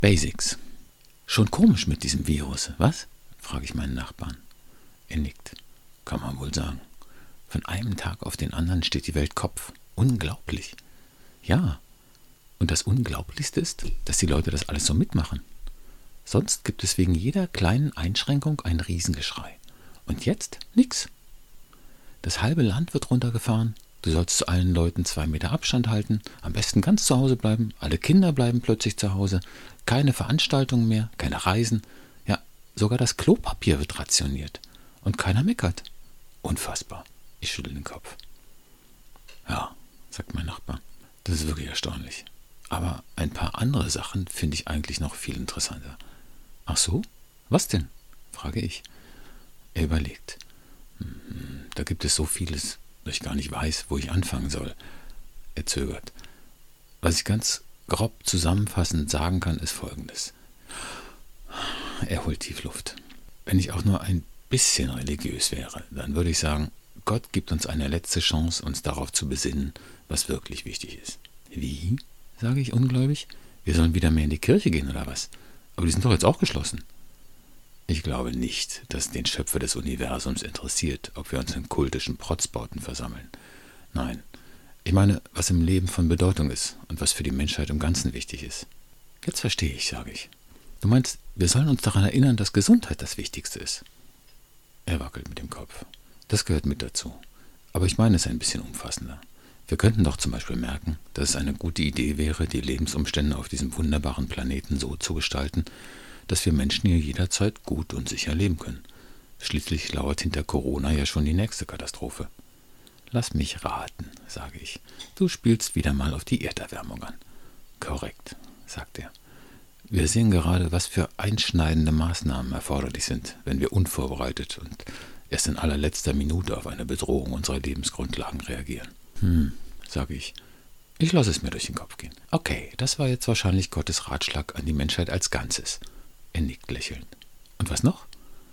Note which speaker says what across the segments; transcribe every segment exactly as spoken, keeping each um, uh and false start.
Speaker 1: Basics. Schon komisch mit diesem Virus, was? Frage ich meinen Nachbarn. Er nickt. Kann man wohl sagen. Von einem Tag auf den anderen steht die Welt Kopf. Unglaublich. Ja. Und das Unglaublichste ist, dass die Leute das alles so mitmachen. Sonst gibt es wegen jeder kleinen Einschränkung ein Riesengeschrei. Und jetzt nix. Das halbe Land wird runtergefahren. Du sollst zu allen Leuten zwei Meter Abstand halten, am besten ganz zu Hause bleiben, alle Kinder bleiben plötzlich zu Hause, keine Veranstaltungen mehr, keine Reisen, ja, sogar das Klopapier wird rationiert und keiner meckert. Unfassbar. Ich schüttel den Kopf. Ja, sagt mein Nachbar, das ist wirklich erstaunlich. Aber ein paar andere Sachen finde ich eigentlich noch viel interessanter. Ach so? Was denn? Frage ich. Er überlegt. Hm, da gibt es so vieles, dass ich gar nicht weiß, wo ich anfangen soll. Er zögert. Was ich ganz grob zusammenfassend sagen kann, ist Folgendes. Er holt tief Luft. Wenn ich auch nur ein bisschen religiös wäre, dann würde ich sagen, Gott gibt uns eine letzte Chance, uns darauf zu besinnen, was wirklich wichtig ist. Wie? Sage ich ungläubig. Wir sollen wieder mehr in die Kirche gehen, oder was? Aber die sind doch jetzt auch geschlossen. Ich glaube nicht, dass den Schöpfer des Universums interessiert, ob wir uns in kultischen Protzbauten versammeln. Nein, ich meine, was im Leben von Bedeutung ist und was für die Menschheit im Ganzen wichtig ist. Jetzt verstehe ich, sage ich. Du meinst, wir sollen uns daran erinnern, dass Gesundheit das Wichtigste ist. Er wackelt mit dem Kopf. Das gehört mit dazu. Aber ich meine es ein bisschen umfassender. Wir könnten doch zum Beispiel merken, dass es eine gute Idee wäre, die Lebensumstände auf diesem wunderbaren Planeten so zu gestalten, dass wir Menschen hier jederzeit gut und sicher leben können. Schließlich lauert hinter Corona ja schon die nächste Katastrophe. Lass mich raten, sage ich. Du spielst wieder mal auf die Erderwärmung an. Korrekt, sagt er. Wir sehen gerade, was für einschneidende Maßnahmen erforderlich sind, wenn wir unvorbereitet und erst in allerletzter Minute auf eine Bedrohung unserer Lebensgrundlagen reagieren. Hm, sage ich. Ich lasse es mir durch den Kopf gehen. Okay, das war jetzt wahrscheinlich Gottes Ratschlag an die Menschheit als Ganzes. Er nickt lächelnd. Und was noch?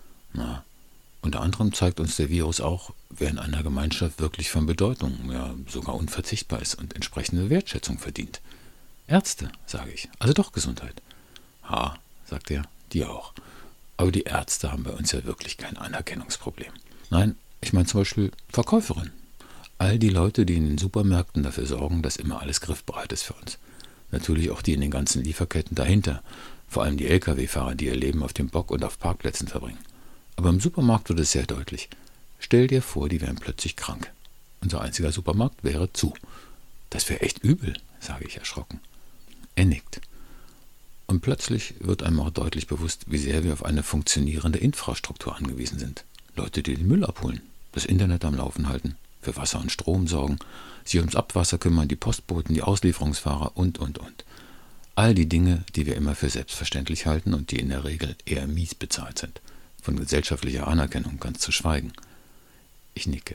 Speaker 1: Na, unter anderem zeigt uns der Virus auch, wer in einer Gemeinschaft wirklich von Bedeutung, ja sogar unverzichtbar ist und entsprechende Wertschätzung verdient. Ärzte, sage ich, also doch Gesundheit. Ha, sagt er, die auch. Aber die Ärzte haben bei uns ja wirklich kein Anerkennungsproblem. Nein, ich meine zum Beispiel Verkäuferin. All die Leute, die in den Supermärkten dafür sorgen, dass immer alles griffbereit ist für uns. Natürlich auch die in den ganzen Lieferketten dahinter. Vor allem die L K W-Fahrer, die ihr Leben auf dem Bock und auf Parkplätzen verbringen. Aber im Supermarkt wird es sehr deutlich. Stell dir vor, die wären plötzlich krank. Unser einziger Supermarkt wäre zu. Das wäre echt übel, sage ich erschrocken. Er nickt. Und plötzlich wird einem auch deutlich bewusst, wie sehr wir auf eine funktionierende Infrastruktur angewiesen sind. Leute, die den Müll abholen, das Internet am Laufen halten, für Wasser und Strom sorgen, sich ums Abwasser kümmern, die Postboten, die Auslieferungsfahrer und, und, und. All die Dinge, die wir immer für selbstverständlich halten und die in der Regel eher mies bezahlt sind. Von gesellschaftlicher Anerkennung ganz zu schweigen. Ich nicke.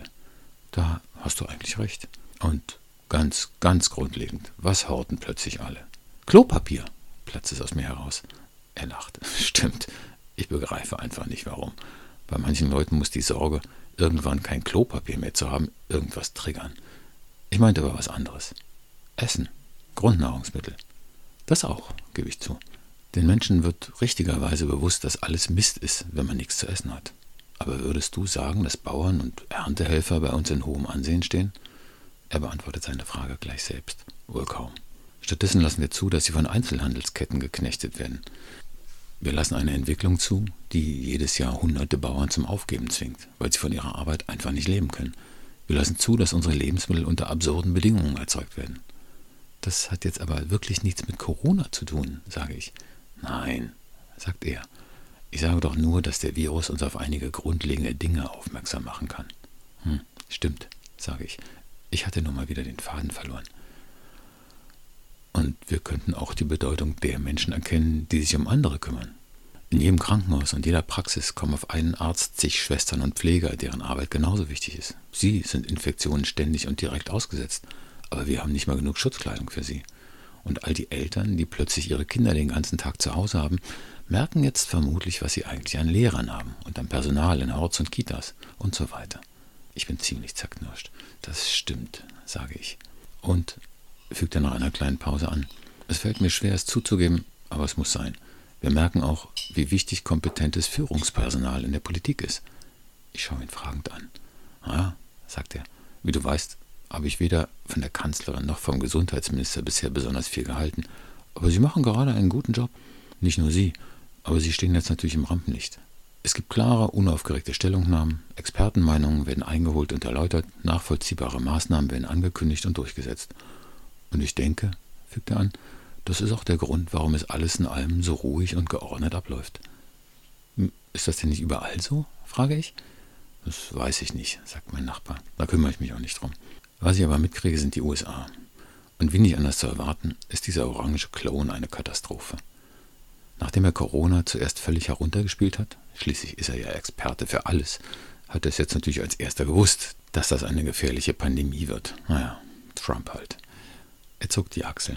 Speaker 1: Da hast du eigentlich recht. Und ganz, ganz grundlegend, was horten plötzlich alle? Klopapier, platzt es aus mir heraus. Er lacht. Stimmt, ich begreife einfach nicht, warum. Bei manchen Leuten muss die Sorge, irgendwann kein Klopapier mehr zu haben, irgendwas triggern. Ich meinte aber was anderes. Essen, Grundnahrungsmittel. Das auch, gebe ich zu. Den Menschen wird richtigerweise bewusst, dass alles Mist ist, wenn man nichts zu essen hat. Aber würdest du sagen, dass Bauern und Erntehelfer bei uns in hohem Ansehen stehen? Er beantwortet seine Frage gleich selbst. Wohl kaum. Stattdessen lassen wir zu, dass sie von Einzelhandelsketten geknechtet werden. Wir lassen eine Entwicklung zu, die jedes Jahr hunderte Bauern zum Aufgeben zwingt, weil sie von ihrer Arbeit einfach nicht leben können. Wir lassen zu, dass unsere Lebensmittel unter absurden Bedingungen erzeugt werden. Das hat jetzt aber wirklich nichts mit Corona zu tun, sage ich. Nein, sagt er. Ich sage doch nur, dass der Virus uns auf einige grundlegende Dinge aufmerksam machen kann. Hm, stimmt, sage ich. Ich hatte nur mal wieder den Faden verloren. Und wir könnten auch die Bedeutung der Menschen erkennen, die sich um andere kümmern. In jedem Krankenhaus und jeder Praxis kommen auf einen Arzt zig Schwestern und Pfleger, deren Arbeit genauso wichtig ist. Sie sind Infektionen ständig und direkt ausgesetzt. Aber wir haben nicht mal genug Schutzkleidung für sie. Und all die Eltern, die plötzlich ihre Kinder den ganzen Tag zu Hause haben, merken jetzt vermutlich, was sie eigentlich an Lehrern haben und an Personal in Horts und Kitas und so weiter. Ich bin ziemlich zerknirscht. Das stimmt, sage ich. Und fügt er nach einer kleinen Pause an. Es fällt mir schwer, es zuzugeben, aber es muss sein. Wir merken auch, wie wichtig kompetentes Führungspersonal in der Politik ist. Ich schaue ihn fragend an. Ah, sagt er, wie du weißt, habe ich weder von der Kanzlerin noch vom Gesundheitsminister bisher besonders viel gehalten. Aber sie machen gerade einen guten Job. Nicht nur sie, aber sie stehen jetzt natürlich im Rampenlicht. Es gibt klare, unaufgeregte Stellungnahmen, Expertenmeinungen werden eingeholt und erläutert, nachvollziehbare Maßnahmen werden angekündigt und durchgesetzt. Und ich denke, fügt er an, das ist auch der Grund, warum es alles in allem so ruhig und geordnet abläuft. Ist das denn nicht überall so? Frage ich. Das weiß ich nicht, sagt mein Nachbar. Da kümmere ich mich auch nicht drum. Was ich aber mitkriege, sind die U S A. Und wie nicht anders zu erwarten, ist dieser orange Klon eine Katastrophe. Nachdem er Corona zuerst völlig heruntergespielt hat, schließlich ist er ja Experte für alles, hat er es jetzt natürlich als erster gewusst, dass das eine gefährliche Pandemie wird. Naja, Trump halt. Er zog die Achseln.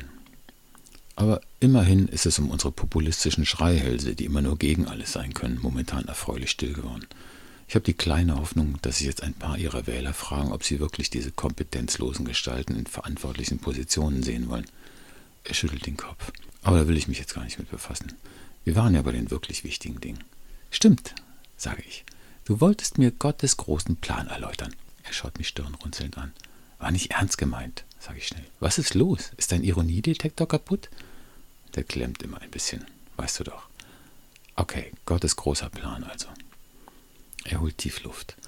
Speaker 1: Aber immerhin ist es um unsere populistischen Schreihälse, die immer nur gegen alles sein können, momentan erfreulich still geworden. Ich habe die kleine Hoffnung, dass sich jetzt ein paar ihrer Wähler fragen, ob sie wirklich diese kompetenzlosen Gestalten in verantwortlichen Positionen sehen wollen. Er schüttelt den Kopf. Aber da will ich mich jetzt gar nicht mit befassen. Wir waren ja bei den wirklich wichtigen Dingen. Stimmt, sage ich. Du wolltest mir Gottes großen Plan erläutern. Er schaut mich stirnrunzelnd an. War nicht ernst gemeint, sage ich schnell. Was ist los? Ist dein Ironiedetektor kaputt? Der klemmt immer ein bisschen, weißt du doch. Okay, Gottes großer Plan also. Er holt tief Luft.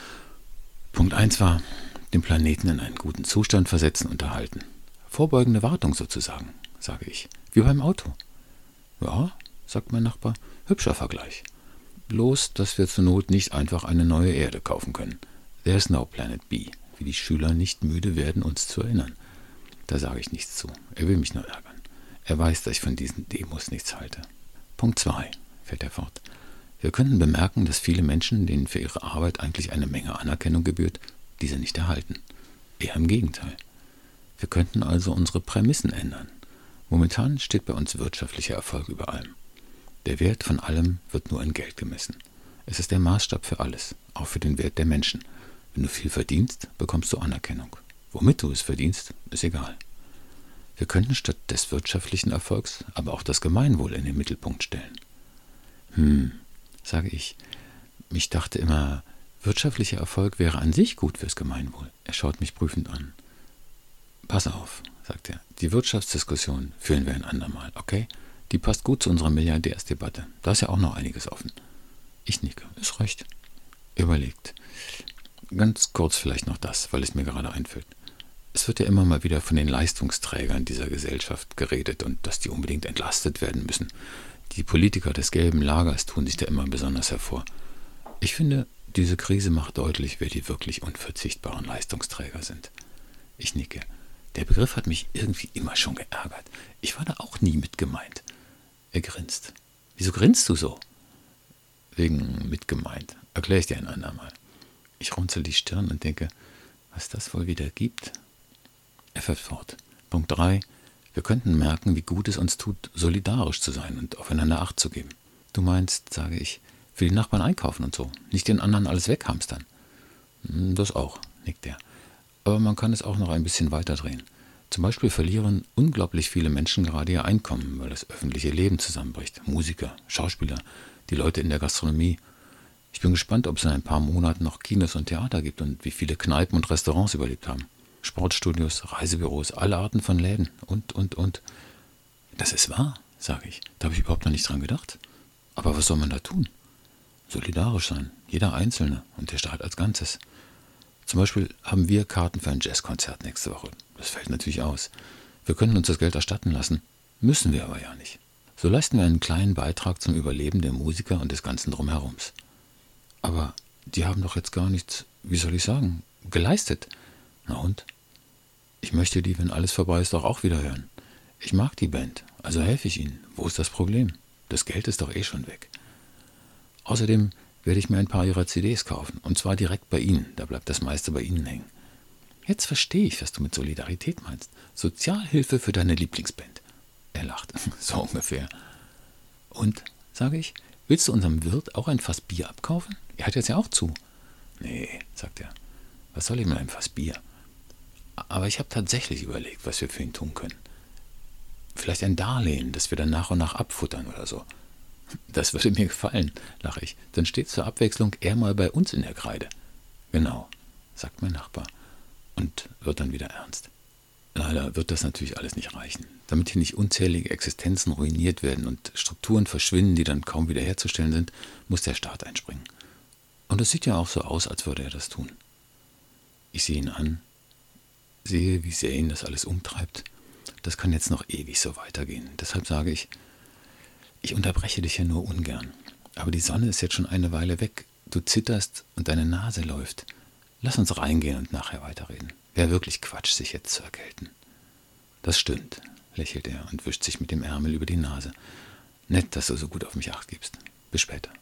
Speaker 1: Punkt eins war, den Planeten in einen guten Zustand versetzen und erhalten. Vorbeugende Wartung sozusagen, sage ich. Wie beim Auto. Ja, sagt mein Nachbar, hübscher Vergleich. Bloß, dass wir zur Not nicht einfach eine neue Erde kaufen können. There's no Planet B, wie die Schüler nicht müde werden, uns zu erinnern. Da sage ich nichts zu. Er will mich nur ärgern. Er weiß, dass ich von diesen Demos nichts halte. Punkt zwei, fährt er fort. Wir könnten bemerken, dass viele Menschen, denen für ihre Arbeit eigentlich eine Menge Anerkennung gebührt, diese nicht erhalten. Eher im Gegenteil. Wir könnten also unsere Prämissen ändern. Momentan steht bei uns wirtschaftlicher Erfolg über allem. Der Wert von allem wird nur in Geld gemessen. Es ist der Maßstab für alles, auch für den Wert der Menschen. Wenn du viel verdienst, bekommst du Anerkennung. Womit du es verdienst, ist egal. Wir könnten statt des wirtschaftlichen Erfolgs aber auch das Gemeinwohl in den Mittelpunkt stellen. Hm, sage ich. Ich dachte immer, wirtschaftlicher Erfolg wäre an sich gut fürs Gemeinwohl. Er schaut mich prüfend an. Pass auf, sagt er. Die Wirtschaftsdiskussion führen wir ein andermal, okay? Die passt gut zu unserer Milliardärsdebatte. Da ist ja auch noch einiges offen. Ich nicke. Ist recht. Überlegt. Ganz kurz vielleicht noch das, weil es mir gerade einfällt. Es wird ja immer mal wieder von den Leistungsträgern dieser Gesellschaft geredet und dass die unbedingt entlastet werden müssen. Die Politiker des gelben Lagers tun sich da immer besonders hervor. Ich finde, diese Krise macht deutlich, wer die wirklich unverzichtbaren Leistungsträger sind. Ich nicke. Der Begriff hat mich irgendwie immer schon geärgert. Ich war da auch nie mit gemeint. Er grinst. Wieso grinst du so? Wegen mit gemeint. Erkläre ich dir ein andermal. Ich runzel die Stirn und denke, was das wohl wieder gibt? Er fährt fort. Punkt drei. Wir könnten merken, wie gut es uns tut, solidarisch zu sein und aufeinander Acht zu geben. Du meinst, sage ich, für die Nachbarn einkaufen und so, nicht den anderen alles weghamstern. Das auch, nickt er. Aber man kann es auch noch ein bisschen weiterdrehen. Zum Beispiel verlieren unglaublich viele Menschen gerade ihr Einkommen, weil das öffentliche Leben zusammenbricht. Musiker, Schauspieler, die Leute in der Gastronomie. Ich bin gespannt, ob es in ein paar Monaten noch Kinos und Theater gibt und wie viele Kneipen und Restaurants überlebt haben. Sportstudios, Reisebüros, alle Arten von Läden und, und, und. Das ist wahr, sage ich. Da habe ich überhaupt noch nicht dran gedacht. Aber was soll man da tun? Solidarisch sein, jeder Einzelne und der Staat als Ganzes. Zum Beispiel haben wir Karten für ein Jazzkonzert nächste Woche. Das fällt natürlich aus. Wir können uns das Geld erstatten lassen, müssen wir aber ja nicht. So leisten wir einen kleinen Beitrag zum Überleben der Musiker und des ganzen Drumherums. Aber die haben doch jetzt gar nichts, wie soll ich sagen, geleistet. Na und? Ich möchte die, wenn alles vorbei ist, doch auch wieder hören. Ich mag die Band, also helfe ich ihnen. Wo ist das Problem? Das Geld ist doch eh schon weg. Außerdem werde ich mir ein paar ihrer C Ds kaufen, und zwar direkt bei ihnen, da bleibt das meiste bei ihnen hängen. Jetzt verstehe ich, was du mit Solidarität meinst. Sozialhilfe für deine Lieblingsband. Er lacht, so ungefähr. Und, sage ich, willst du unserem Wirt auch ein Fass Bier abkaufen? Er hat jetzt ja auch zu. Nee, sagt er, was soll ich mit einem Fass Bier? Aber ich habe tatsächlich überlegt, was wir für ihn tun können. Vielleicht ein Darlehen, das wir dann nach und nach abfuttern oder so. Das würde mir gefallen, lache ich. Dann steht zur Abwechslung er mal bei uns in der Kreide. Genau, sagt mein Nachbar und wird dann wieder ernst. Leider wird das natürlich alles nicht reichen. Damit hier nicht unzählige Existenzen ruiniert werden und Strukturen verschwinden, die dann kaum wiederherzustellen sind, muss der Staat einspringen. Und es sieht ja auch so aus, als würde er das tun. Ich sehe ihn an, sehe, wie sehr ihn das alles umtreibt. Das kann jetzt noch ewig so weitergehen. Deshalb sage ich, ich unterbreche dich ja nur ungern. Aber die Sonne ist jetzt schon eine Weile weg. Du zitterst und deine Nase läuft. Lass uns reingehen und nachher weiterreden. Wäre wirklich Quatsch, sich jetzt zu erkälten. Das stimmt, lächelt er und wischt sich mit dem Ärmel über die Nase. Nett, dass du so gut auf mich acht gibst. Bis später.